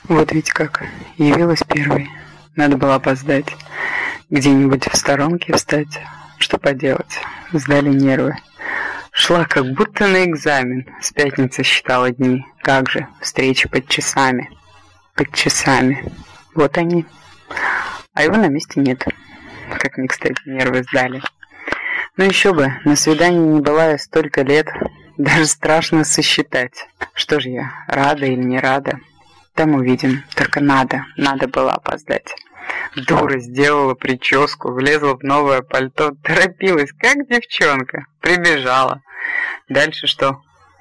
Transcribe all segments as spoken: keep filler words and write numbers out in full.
Вот ведь как. Явилась первой. Надо было опоздать. Где-нибудь в сторонке встать. Что поделать? Сдали нервы. Шла как будто на экзамен. С пятницы считала дни. Как же, встречи под часами. Под часами. Вот они. А его на месте нет. Как мне, кстати, нервы сдали. Ну еще бы, на свидании не была я столько лет. Даже страшно сосчитать. Что же я, рада или не рада? Там увидим. Только надо, надо было опоздать. Дура, сделала прическу, влезла в новое пальто, торопилась, как девчонка. Прибежала. Дальше что?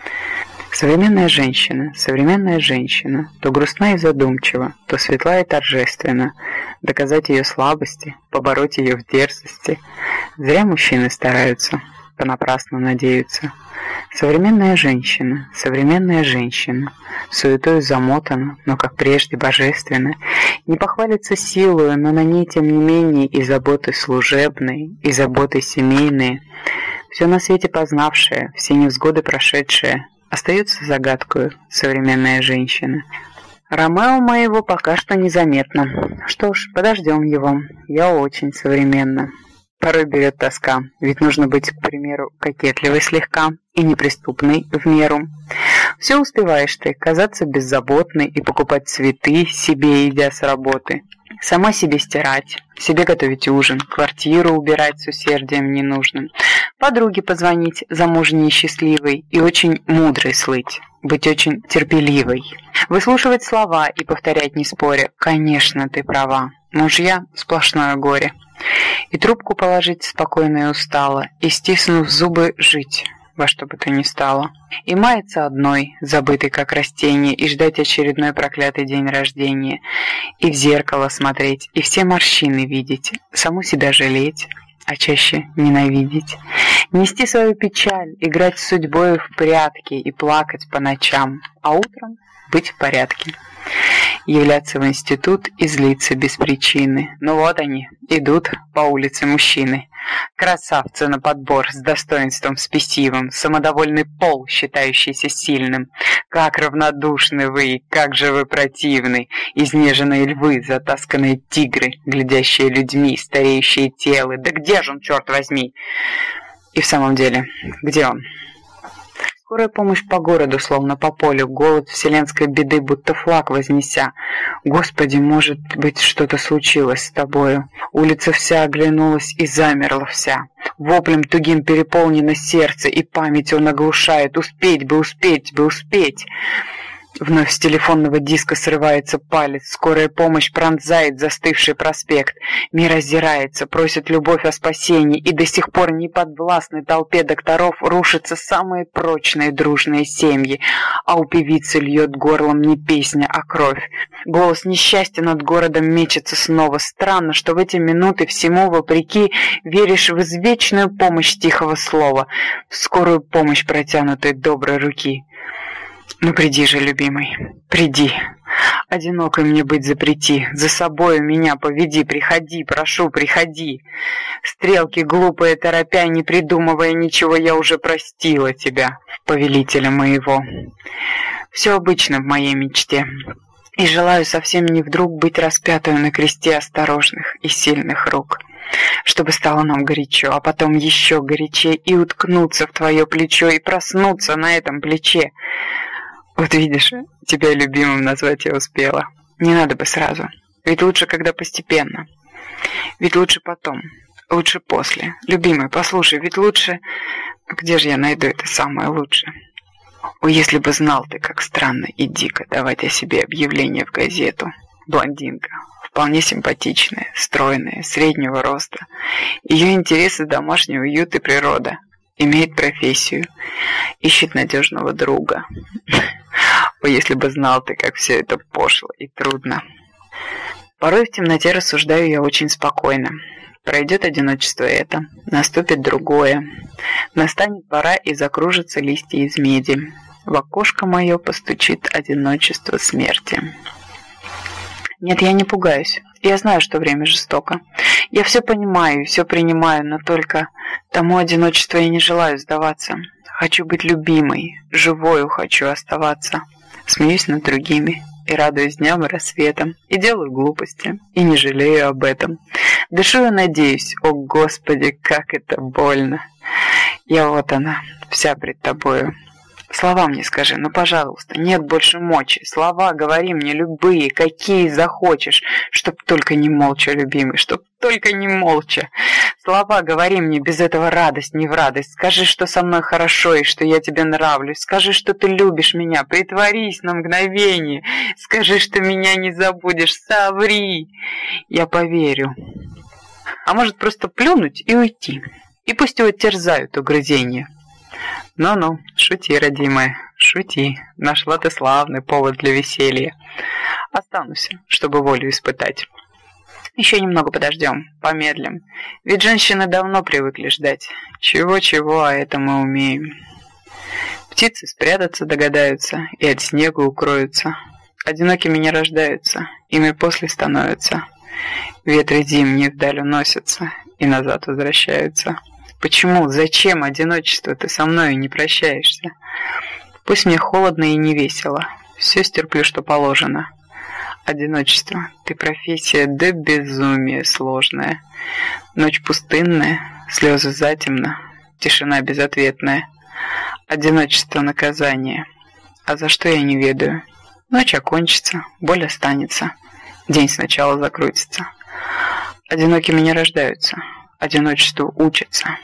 Современная женщина, современная женщина, то грустна и задумчива, то светла и торжественна. Доказать ее слабости, побороть ее в дерзости. Зря мужчины стараются, понапрасну надеются. Современная женщина, современная женщина, суетою замотана, но как прежде божественно, не похвалится силою, но на ней тем не менее и заботы служебные, и заботы семейные. Все на свете познавшее, все невзгоды прошедшее, остается загадкою современная женщина. Ромео моего пока что незаметно. Что ж, подождем его. Я очень современна. Порой берет тоска, ведь нужно быть, к примеру, кокетливой слегка и неприступной в меру. Все успеваешь ты, казаться беззаботной и покупать цветы себе, идя с работы. Сама себе стирать, себе готовить ужин, квартиру убирать с усердием ненужным, подруге позвонить, замужней и счастливой, и очень мудрой слыть, быть очень терпеливой, выслушивать слова и повторять не споря: «Конечно, ты права, мужья – сплошное горе». И трубку положить спокойно и устало, и, стиснув зубы, жить во что бы то ни стало. И маяться одной, забытой как растение, и ждать очередной проклятый день рождения. И в зеркало смотреть, и все морщины видеть, саму себя жалеть, а чаще ненавидеть. Нести свою печаль, играть с судьбой в прятки и плакать по ночам, а утром быть в порядке. Являться в институт и злиться без причины. Ну вот они, идут по улице мужчины. Красавцы на подбор, с достоинством спесивым, самодовольный пол, считающийся сильным. Как равнодушны вы, как же вы противны, изнеженные львы, затасканные тигры, глядящие людьми, стареющие телы. Да где же он, черт возьми? И в самом деле, где он? Скорая помощь по городу, словно по полю, голод вселенской беды, будто флаг вознеся. Господи, может быть, что-то случилось с тобою. Улица вся оглянулась и замерла вся. Воплем тугим переполнено сердце, и память он оглушает. Успеть бы, успеть бы, успеть. Вновь с телефонного диска срывается палец, скорая помощь пронзает застывший проспект. Мир озирается, просит любовь о спасении, и до сих пор не подвластной толпе докторов рушатся самые прочные дружные семьи, а у певицы льет горлом не песня, а кровь. Голос несчастья над городом мечется снова. Странно, что в эти минуты всему вопреки веришь в извечную помощь тихого слова, в скорую помощь протянутой доброй руки. Ну приди же, любимый, приди. Одинокой мне быть запрети, за собою меня поведи, приходи, прошу, приходи. Стрелки глупые торопя, не придумывая ничего, я уже простила тебя, повелителя моего. Все обычно в моей мечте, и желаю совсем не вдруг быть распятую на кресте осторожных и сильных рук, чтобы стало нам горячо, а потом еще горячее, и уткнуться в твое плечо, и проснуться на этом плече. Вот видишь, тебя любимым назвать я успела. Не надо бы сразу. Ведь лучше, когда постепенно. Ведь лучше потом. Лучше после. Любимый, послушай, ведь лучше... Где же я найду это самое лучшее? О, если бы знал ты, как странно и дико давать о себе объявление в газету. Блондинка. Вполне симпатичная, стройная, среднего роста. Ее интересы — домашний уют и природа. Имеет профессию. Ищет надежного друга. О, если бы знал ты, как все это пошло и трудно. Порой в темноте рассуждаю я очень спокойно. Пройдет одиночество это, наступит другое. Настанет пора, и закружатся листья из меди. В окошко мое постучит одиночество смерти. Нет, я не пугаюсь. Я знаю, что время жестоко. Я все понимаю и все принимаю, но только тому одиночеству я не желаю сдаваться. Хочу быть любимой, живою хочу оставаться. Смеюсь над другими, и радуюсь дням и рассветам, и делаю глупости, и не жалею об этом. Дышу и надеюсь, о Господи, как это больно. Я вот она, вся пред тобою. Слова мне скажи, ну пожалуйста, нет больше мочи. Слова говори мне любые, какие захочешь, чтоб только не молча, любимый, чтоб только не молча. Слова говори мне, без этого радость не в радость. Скажи, что со мной хорошо и что я тебе нравлюсь. Скажи, что ты любишь меня, притворись на мгновение. Скажи, что меня не забудешь, соври. Я поверю. А может просто плюнуть и уйти. И пусть его терзают угрызения. Ну-ну, шути, родимая, шути. Нашла ты славный повод для веселья. Останусь, чтобы волю испытать. Еще немного подождем, помедлим. Ведь женщины давно привыкли ждать. Чего-чего, а это мы умеем. Птицы спрятаться догадаются и от снега укроются. Одинокими не рождаются, ими после становятся. Ветры зимние вдаль уносятся и назад возвращаются. Почему, зачем одиночество ты со мною не прощаешься? Пусть мне холодно и не весело, все стерплю, что положено. Одиночество, ты профессия до безумия сложная. Ночь пустынная, слезы затемно, тишина безответная. Одиночество наказание, а за что я не ведаю. Ночь окончится, боль останется, день сначала закрутится. Одинокими не рождаются, одиночеству учатся.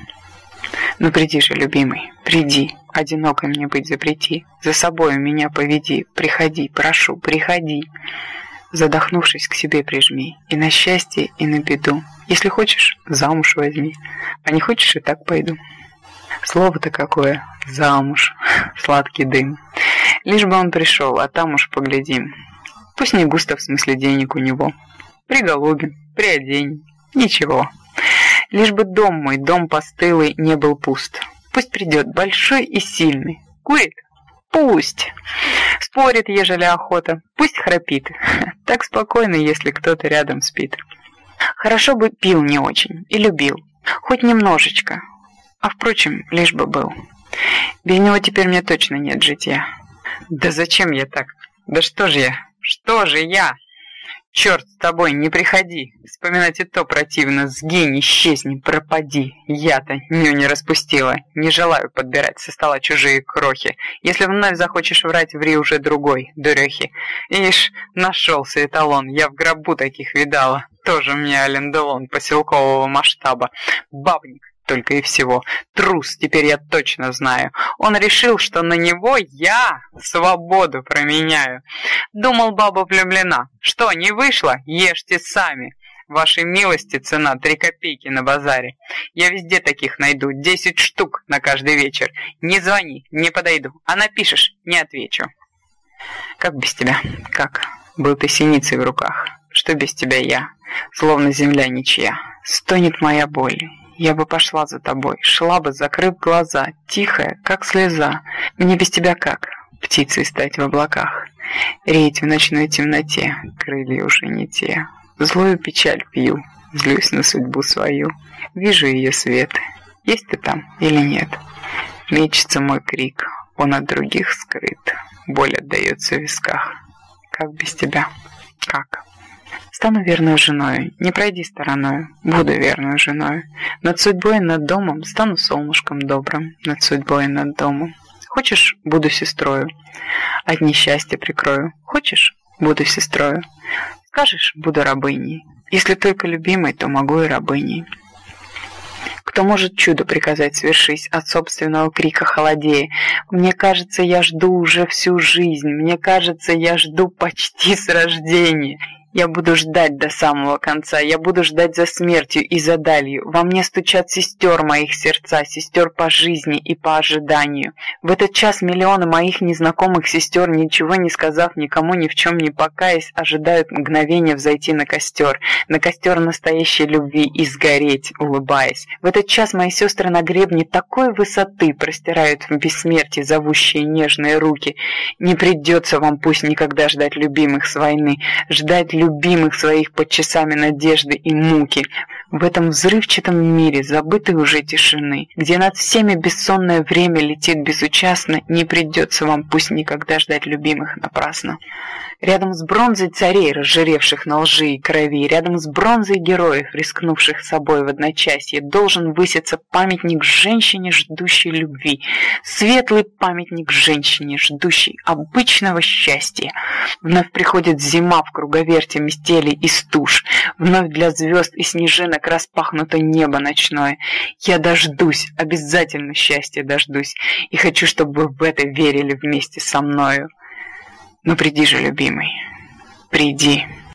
Ну приди же, любимый, приди, одинокой мне быть запрети, за собою меня поведи, приходи, прошу, приходи. Задохнувшись, к себе прижми, и на счастье, и на беду. Если хочешь, замуж возьми, а не хочешь, и так пойду. Слово-то какое, замуж, сладкий дым. Лишь бы он пришел, а там уж поглядим. Пусть не густо в смысле денег у него, приголубим, приоденем, ничего. Лишь бы дом мой, дом постылый, не был пуст. Пусть придет большой и сильный. Курит? Пусть. Спорит, ежели охота. Пусть храпит. Так спокойно, если кто-то рядом спит. Хорошо бы пил не очень и любил. Хоть немножечко. А впрочем, лишь бы был. Без него теперь мне точно нет житья. Да зачем я так? Да что же я? Что же я? Черт с тобой, не приходи. Вспоминать и то противно. Сгинь, исчезни, пропади. Я-то ню не распустила. Не желаю подбирать со стола чужие крохи. Если вновь захочешь врать, ври уже другой, дурехи. Ишь, нашелся эталон. Я в гробу таких видала. Тоже мне Ален-Делон поселкового масштаба. Бабник. Только и всего. Трус, теперь я точно знаю. Он решил, что на него я свободу променяю. Думал, баба влюблена. Что, не вышло? Ешьте сами. Вашей милости цена три копейки на базаре. Я везде таких найду, десять штук на каждый вечер. Не звони, не подойду. А напишешь, не отвечу. Как без тебя? Как? Был ты синицей в руках. Что без тебя я? Словно земля ничья. Стонет моя боль. Я бы пошла за тобой, шла бы, закрыв глаза, тихая, как слеза. Мне без тебя как? Птицей стать в облаках, реять в ночной темноте, крылья уже не те. Злую печаль пью, злюсь на судьбу свою. Вижу ее свет. Есть ты там или нет? Мечется мой крик, он от других скрыт. Боль отдается в висках. Как без тебя? Как? Стану верной женой, не пройди стороною, буду верной женой. Над судьбой и над домом стану солнышком добрым, над судьбой и над домом. Хочешь, буду сестрою, от несчастья прикрою. Хочешь, буду сестрою. Скажешь, буду рабыней. Если только любимой, то могу и рабыней. Кто может чудо приказать свершись от собственного крика холодея? Мне кажется, я жду уже всю жизнь, мне кажется, я жду почти с рождения. Я буду ждать до самого конца, я буду ждать за смертью и за далью. Во мне стучат сестер моих сердца, сестер по жизни и по ожиданию. В этот час миллионы моих незнакомых сестер, ничего не сказав никому, ни в чем не покаясь, ожидают мгновения взойти на костер, на костер настоящей любви и сгореть, улыбаясь. В этот час мои сестры на гребне такой высоты простирают в бессмертие зовущие нежные руки. Не придется вам пусть никогда ждать любимых с войны, ждать любимых своих под часами надежды и муки. В этом взрывчатом мире забытой уже тишины, где над всеми бессонное время летит безучастно, не придется вам пусть никогда ждать любимых напрасно. Рядом с бронзой царей, разжиревших на лжи и крови, рядом с бронзой героев, рискнувших собой в одночасье, должен выситься памятник женщине, ждущей любви, светлый памятник женщине, ждущей обычного счастья. Вновь приходит зима в круговерте метелей и стуж, вновь для звезд и снежинок распахнуто небо ночное. Я дождусь, обязательно счастья дождусь, и хочу, чтобы вы в это верили вместе со мною. Ну приди же, любимый, приди.